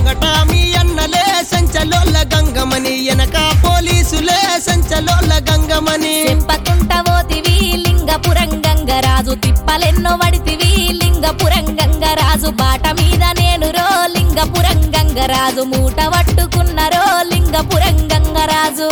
ముంగట మీ అన్నలే సంచలోల గంగమని ఎనక పోలీసులే సంచలోల గంగమని చెప్పకుంట పోతివి లింగపురం గంగరాజు తిప్పలెన్నో వడితివి లింగపురం గంగరాజు బాట మీద నేను రో లింగపురం గంగరాజు మూట పట్టుకున్నరో లింగపురం గంగరాజు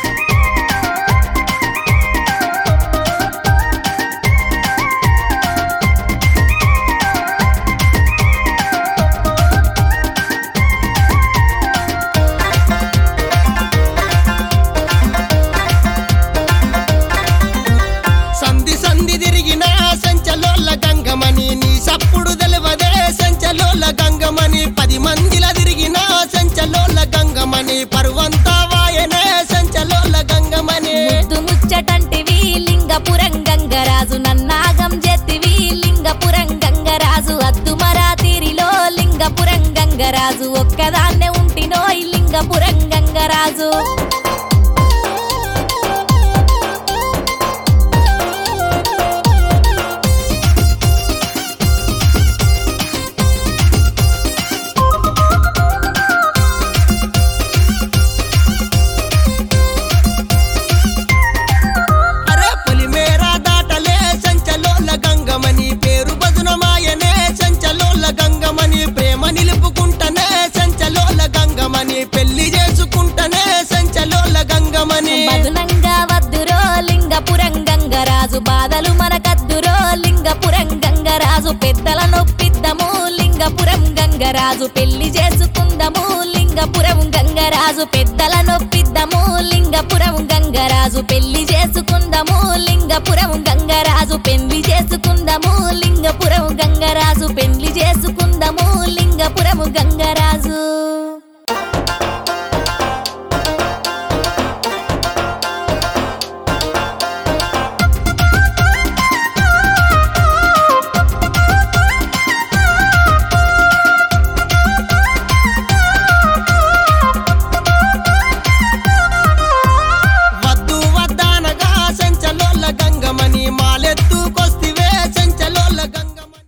సంధి సంధి తిరిగిన సంచలోల గంగమని నీ సప్పుడు తెలవదే సంచలోల గంగమని 10 మందిల తిరిగిన సంచలోల గంగమని పరువంతా వాయనే సంచలోల గంగమని ముద్దు ముచ్చటంటివి లింగపురం గంగరాజు నన్నాగం జెత్తివి లింగపురం గంగరాజు అద్దు మరాతిరిలో లింగపురం గంగరాజు ఒక్కదాన్నే ఉంటినోయ్ లింగపురం గంగరాజు అరే పొలిమేరా దాటలే సంచలోల గంగమని పేరు బదునమాయనే సంచలోల గంగమని ప్రేమ నిలుపుకుంటనే సంచలోల గంగమని పెళ్లి చేసుకుంటనే సంచలోల గంగమని మధునంగా వద్దురో లింగపురం గంగరాజు బాధలు మనకద్దురో లింగపురం గంగరాజు పెద్దల నొప్పిద్దము లింగపురం గంగరాజు పెళ్లి చేసుకుందము లింగపురం గంగరాజు పెద్దల నొప్పిద్దము లింగపురం గంగరాజు పెళ్లి చేసుకుందము లింగపురం గంగరాజు పెళ్లి చేసుకుందము